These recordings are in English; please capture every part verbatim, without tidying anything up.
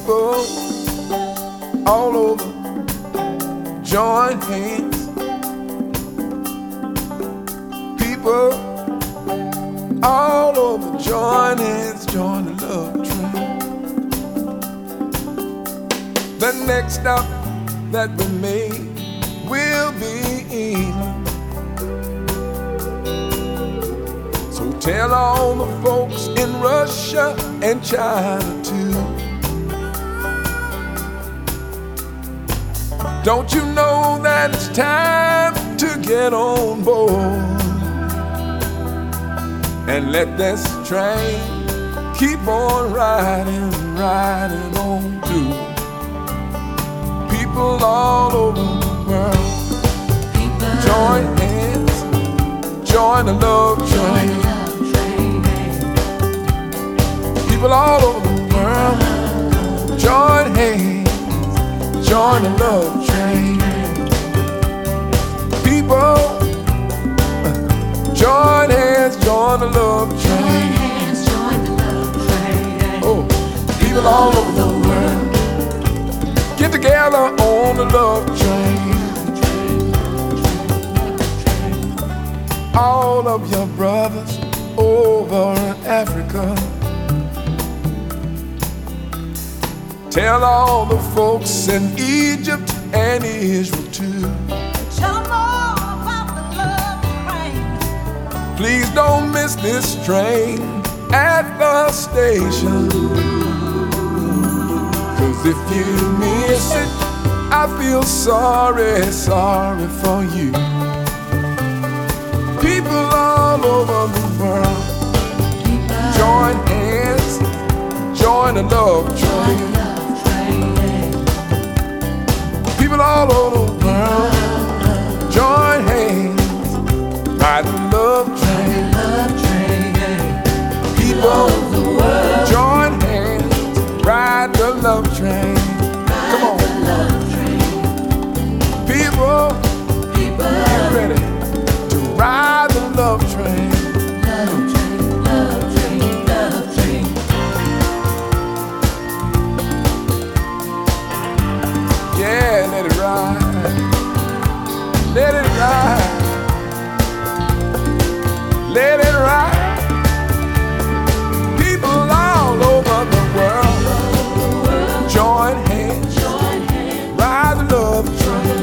People all over join hands. People all over join hands, join the love train. The next stop that we make will be England. So tell all the folks in Russia and China too. Don't you know that it's time to get on board and let this train keep on riding, riding on through. People all over the world, people join hands, join the love train. People all over the world, join hands, join the love train. People, join hands, join the love train. Oh, people all over the world, get together on the love train. All of your brothers over in Africa, tell all the folks in Egypt and Israel too. Tell them all about the love train. Please don't miss this train at the station. Cause if you miss it, I feel sorry, sorry for you. People all over the world, join hands, join the love train. People all over the world, join hands, ride the love train. People, join hands, ride the love train. Come on. People, get ready to ride the love train. Yeah, let it ride. Let it ride. Let it ride. People all over the world, join hands, ride the love train.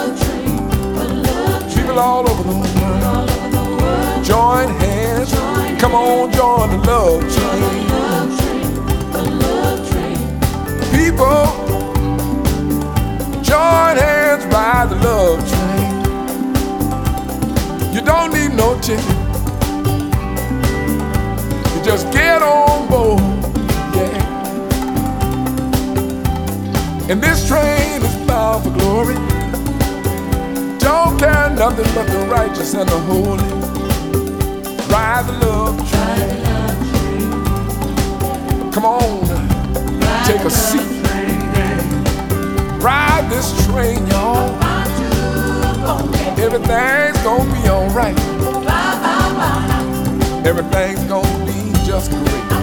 People all over the world, join hands. Come on, join the love train. People, join hands, ride the love train. You don't need no ticket. You just get on board, yeah. And this train is bound for glory. Don't care nothing but the righteous and the holy. Ride the love train. Come on, take a seat. Ride this train, y'all. Everything's gonna be alright. Everything's gonna be just great.